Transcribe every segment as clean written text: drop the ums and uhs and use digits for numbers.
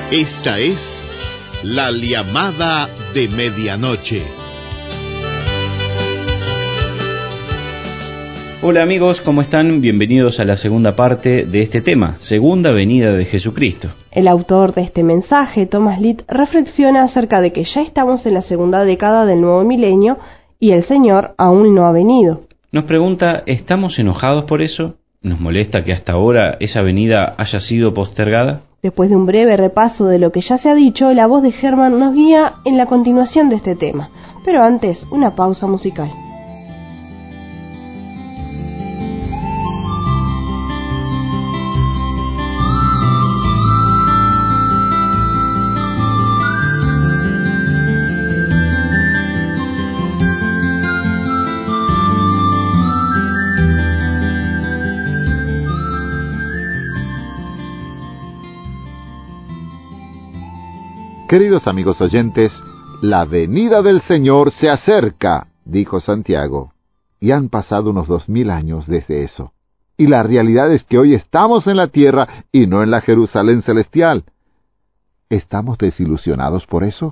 Esta es la llamada de medianoche. Hola amigos, ¿cómo están? Bienvenidos a la segunda parte de este tema, Segunda Venida de Jesucristo. El autor de este mensaje, Thomas Litt, reflexiona acerca de que ya estamos en la segunda década del nuevo milenio y el Señor aún no ha venido. Nos pregunta, ¿estamos enojados por eso? ¿Nos molesta que hasta ahora esa venida haya sido postergada? Después de un breve repaso de lo que ya se ha dicho, la voz de Germán nos guía en la continuación de este tema. Pero antes, una pausa musical. Queridos amigos oyentes, la venida del Señor se acerca, dijo Santiago, y han pasado unos 2000 años desde eso. Y la realidad es que hoy estamos en la tierra y no en la Jerusalén celestial. ¿Estamos desilusionados por eso?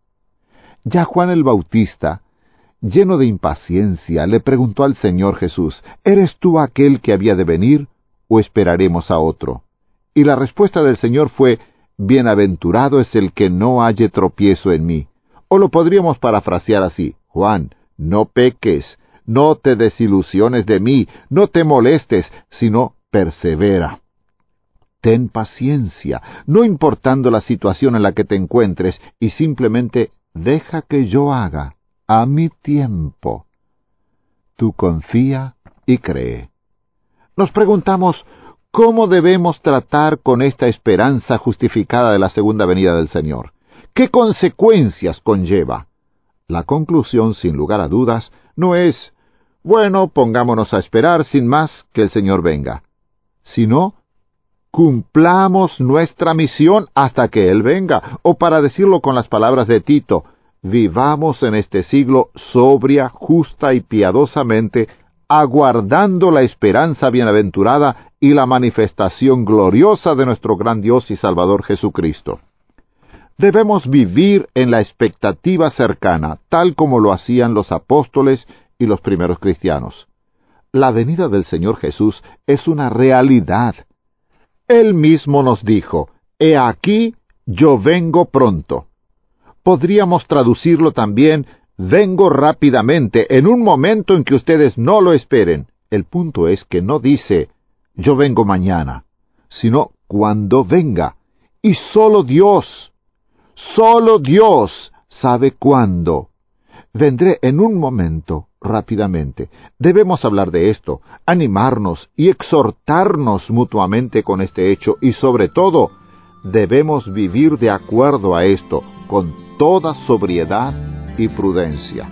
Ya Juan el Bautista, lleno de impaciencia, le preguntó al Señor Jesús, ¿eres tú aquel que había de venir, o esperaremos a otro? Y la respuesta del Señor fue, bienaventurado es el que no halle tropiezo en mí. O lo podríamos parafrasear así, Juan, no peques, no te desilusiones de mí, no te molestes, sino persevera. Ten paciencia, no importando la situación en la que te encuentres, y simplemente deja que yo haga, a mi tiempo. Tú confía y cree. Nos preguntamos, ¿cómo debemos tratar con esta esperanza justificada de la segunda venida del Señor? ¿Qué consecuencias conlleva? La conclusión, sin lugar a dudas, no es, bueno, pongámonos a esperar sin más que el Señor venga, sino, cumplamos nuestra misión hasta que Él venga, o para decirlo con las palabras de Tito, vivamos en este siglo sobria, justa y piadosamente, aguardando la esperanza bienaventurada y la manifestación gloriosa de nuestro gran Dios y Salvador Jesucristo. Debemos vivir en la expectativa cercana, tal como lo hacían los apóstoles y los primeros cristianos. La venida del Señor Jesús es una realidad. Él mismo nos dijo, «He aquí, yo vengo pronto». Podríamos traducirlo también, vengo rápidamente, en un momento en que ustedes no lo esperen. El punto es que no dice, yo vengo mañana, sino cuando venga. Y solo Dios sabe cuándo. Vendré en un momento, rápidamente. Debemos hablar de esto, animarnos y exhortarnos mutuamente con este hecho, y sobre todo, debemos vivir de acuerdo a esto, con toda sobriedad y prudencia.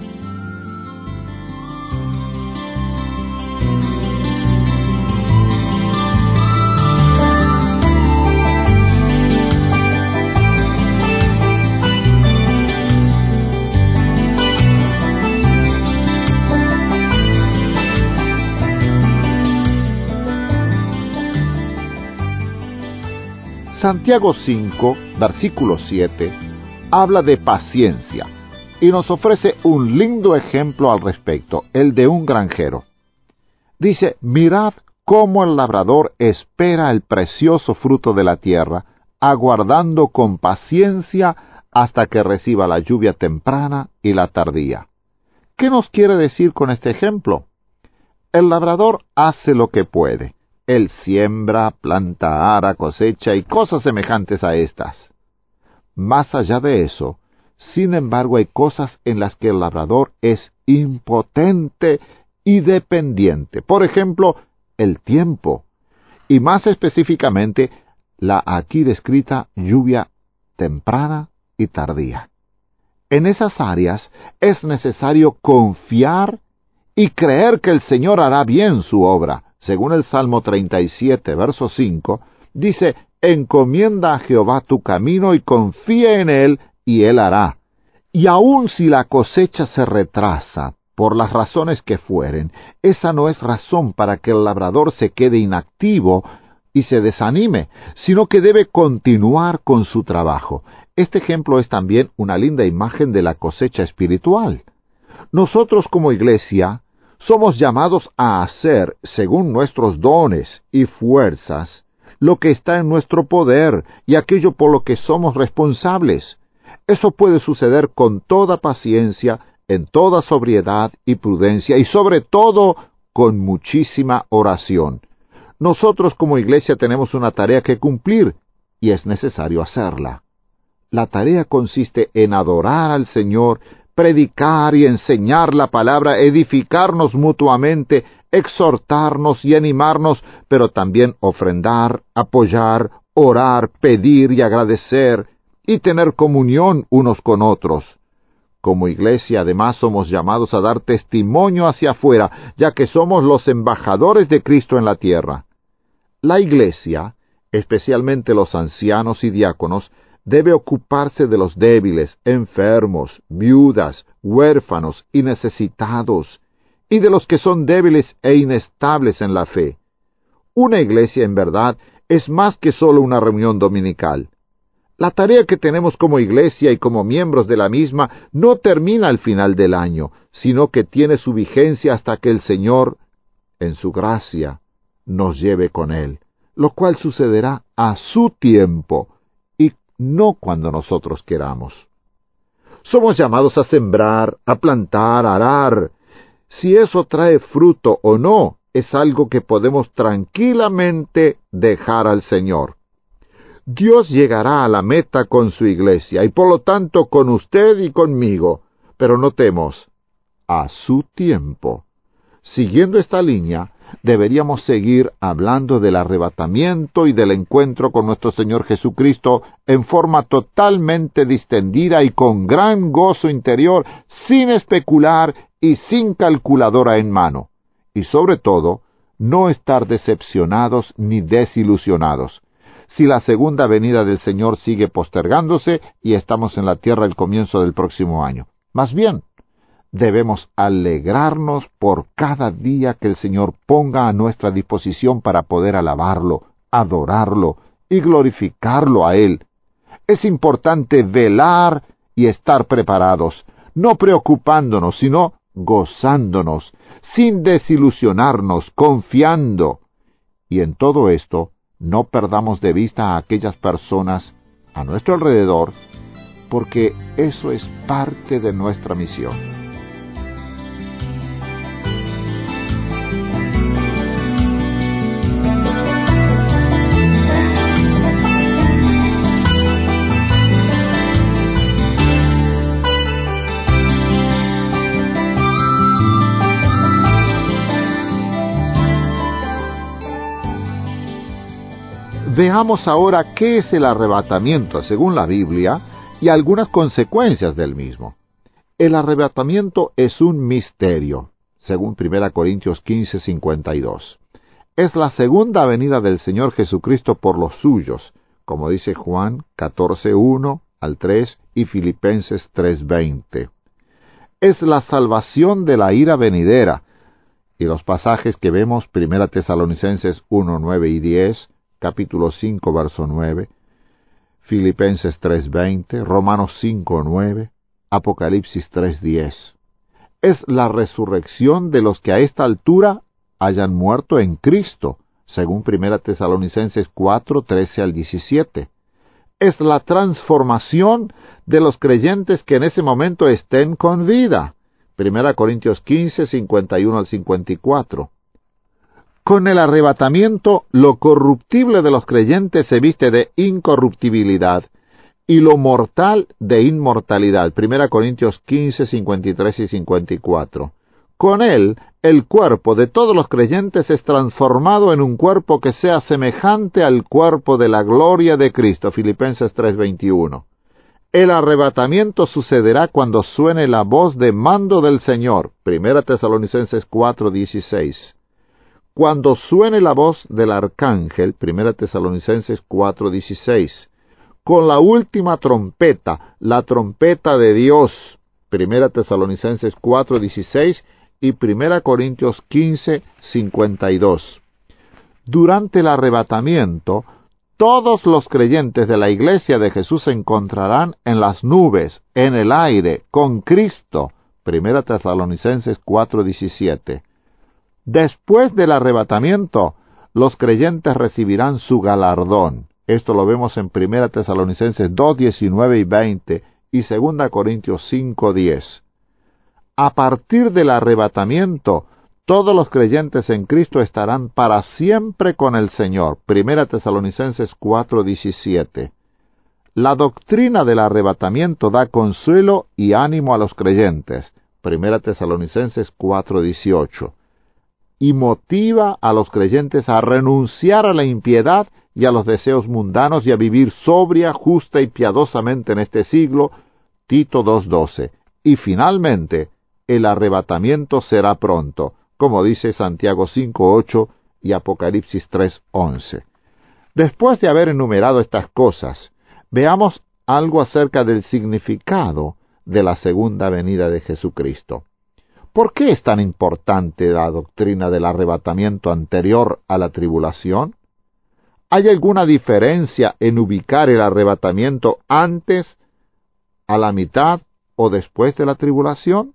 Santiago 5, versículo 7, habla de paciencia y nos ofrece un lindo ejemplo al respecto, el de un granjero. Dice, mirad cómo el labrador espera el precioso fruto de la tierra, aguardando con paciencia hasta que reciba la lluvia temprana y la tardía. ¿Qué nos quiere decir con este ejemplo? El labrador hace lo que puede. Él siembra, planta, ara, cosecha y cosas semejantes a estas. Más allá de eso, sin embargo, hay cosas en las que el labrador es impotente y dependiente. Por ejemplo, el tiempo, y más específicamente, la aquí descrita lluvia temprana y tardía. En esas áreas es necesario confiar y creer que el Señor hará bien su obra. Según el Salmo 37, verso 5, dice, encomienda a Jehová tu camino y confía en Él, y Él hará. Y aun si la cosecha se retrasa, por las razones que fueren, esa no es razón para que el labrador se quede inactivo, y se desanime, sino que debe continuar con su trabajo. Este ejemplo es también una linda imagen de la cosecha espiritual. Nosotros como iglesia somos llamados a hacer, según nuestros dones y fuerzas, lo que está en nuestro poder y aquello por lo que somos responsables. Eso puede suceder con toda paciencia, en toda sobriedad y prudencia, y sobre todo con muchísima oración. Nosotros como iglesia tenemos una tarea que cumplir, y es necesario hacerla. La tarea consiste en adorar al Señor, predicar y enseñar la palabra, edificarnos mutuamente, exhortarnos y animarnos, pero también ofrendar, apoyar, orar, pedir y agradecer, y tener comunión unos con otros. Como iglesia, además, somos llamados a dar testimonio hacia afuera, ya que somos los embajadores de Cristo en la tierra. La iglesia, especialmente los ancianos y diáconos, debe ocuparse de los débiles, enfermos, viudas, huérfanos y necesitados, y de los que son débiles e inestables en la fe. Una iglesia, en verdad, es más que solo una reunión dominical. La tarea que tenemos como iglesia y como miembros de la misma no termina al final del año, sino que tiene su vigencia hasta que el Señor, en su gracia, nos lleve con Él, lo cual sucederá a su tiempo y no cuando nosotros queramos. Somos llamados a sembrar, a plantar, a arar. Si eso trae fruto o no, es algo que podemos tranquilamente dejar al Señor. Dios llegará a la meta con su iglesia, y por lo tanto con usted y conmigo, pero notemos, a su tiempo. Siguiendo esta línea, deberíamos seguir hablando del arrebatamiento y del encuentro con nuestro Señor Jesucristo en forma totalmente distendida y con gran gozo interior, sin especular y sin calculadora en mano. Y sobre todo, no estar decepcionados ni desilusionados. Si la segunda venida del Señor sigue postergándose y estamos en la tierra al comienzo del próximo año. Más bien, debemos alegrarnos por cada día que el Señor ponga a nuestra disposición para poder alabarlo, adorarlo y glorificarlo a Él. Es importante velar y estar preparados, no preocupándonos, sino gozándonos, sin desilusionarnos, confiando. Y en todo esto, no perdamos de vista a aquellas personas a nuestro alrededor, porque eso es parte de nuestra misión. Veamos ahora qué es el arrebatamiento según la Biblia y algunas consecuencias del mismo. El arrebatamiento es un misterio, según 1 Corintios 15:52. Es la segunda venida del Señor Jesucristo por los suyos, como dice Juan 14:1 al 3 y Filipenses 3:20. Es la salvación de la ira venidera, y los pasajes que vemos, 1 Tesalonicenses 1:9 y 10, capítulo 5, verso 9, Filipenses 3:20, Romanos 5:9, Apocalipsis 3:10. Es la resurrección de los que a esta altura hayan muerto en Cristo, según 1 Tesalonicenses 4:13 al 17. Es la transformación de los creyentes que en ese momento estén con vida, 1 Corintios 15:51 al 54. Con el arrebatamiento, lo corruptible de los creyentes se viste de incorruptibilidad y lo mortal de inmortalidad. 1 Corintios 15, 53 y 54. Con él, el cuerpo de todos los creyentes es transformado en un cuerpo que sea semejante al cuerpo de la gloria de Cristo. Filipenses 3:21. El arrebatamiento sucederá cuando suene la voz de mando del Señor. 1 Tesalonicenses 4:16. Cuando suene la voz del arcángel, 1 Tesalonicenses 4:16, con la última trompeta, la trompeta de Dios, 1 Tesalonicenses 4:16 y 1 Corintios 15:52. Durante el arrebatamiento, todos los creyentes de la iglesia de Jesús se encontrarán en las nubes, en el aire, con Cristo. 1 Tesalonicenses 4:17. Después del arrebatamiento, los creyentes recibirán su galardón. Esto lo vemos en 1 Tesalonicenses 2:19 y 20 y 2 Corintios 5:10. A partir del arrebatamiento, todos los creyentes en Cristo estarán para siempre con el Señor. 1 Tesalonicenses 4:17. La doctrina del arrebatamiento da consuelo y ánimo a los creyentes. 1 Tesalonicenses 4:18. Y motiva a los creyentes a renunciar a la impiedad y a los deseos mundanos y a vivir sobria, justa y piadosamente en este siglo. Tito 2:12. Y finalmente, el arrebatamiento será pronto, como dice Santiago 5:8 y Apocalipsis 3:11. Después de haber enumerado estas cosas, veamos algo acerca del significado de la segunda venida de Jesucristo. ¿Por qué es tan importante la doctrina del arrebatamiento anterior a la tribulación? ¿Hay alguna diferencia en ubicar el arrebatamiento antes, a la mitad o después de la tribulación?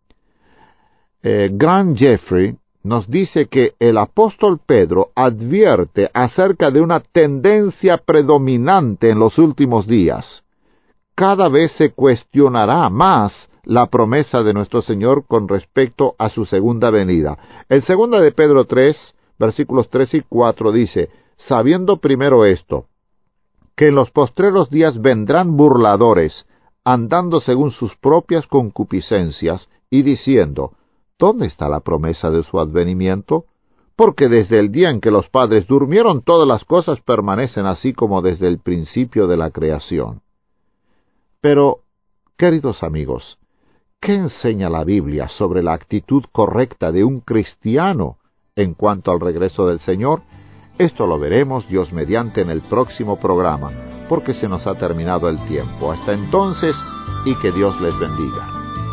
Grant Jeffrey nos dice que el apóstol Pedro advierte acerca de una tendencia predominante en los últimos días. Cada vez se cuestionará más la promesa de nuestro Señor con respecto a su segunda venida. En 2 de Pedro 3, versículos 3 y 4 dice: sabiendo primero esto, que en los postreros días vendrán burladores, andando según sus propias concupiscencias, y diciendo: ¿dónde está la promesa de su advenimiento? Porque desde el día en que los padres durmieron, todas las cosas permanecen así como desde el principio de la creación. Pero, queridos amigos, ¿qué enseña la Biblia sobre la actitud correcta de un cristiano en cuanto al regreso del Señor? Esto lo veremos, Dios mediante, en el próximo programa, porque se nos ha terminado el tiempo. Hasta entonces, y que Dios les bendiga.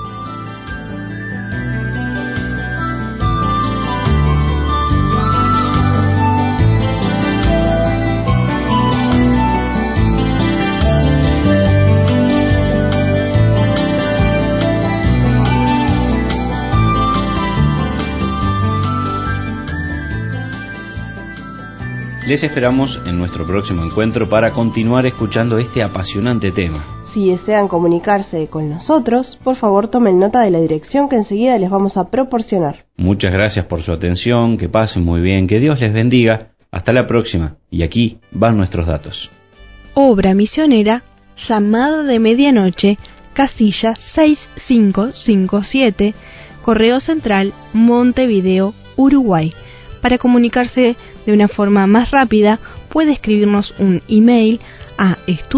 Les esperamos en nuestro próximo encuentro para continuar escuchando este apasionante tema. Si desean comunicarse con nosotros, por favor tomen nota de la dirección que enseguida les vamos a proporcionar. Muchas gracias por su atención, que pasen muy bien, que Dios les bendiga. Hasta la próxima, y aquí van nuestros datos. Obra misionera, Llamada de Medianoche, casilla 6557, Correo Central, Montevideo, Uruguay. Para comunicarse de una forma más rápida, puede escribirnos un email a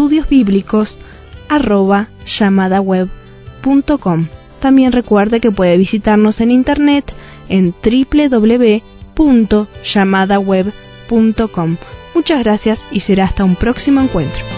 estudiosbiblicos@llamadaweb.com. También recuerde que puede visitarnos en internet en www.llamadaweb.com. Muchas gracias y será hasta un próximo encuentro.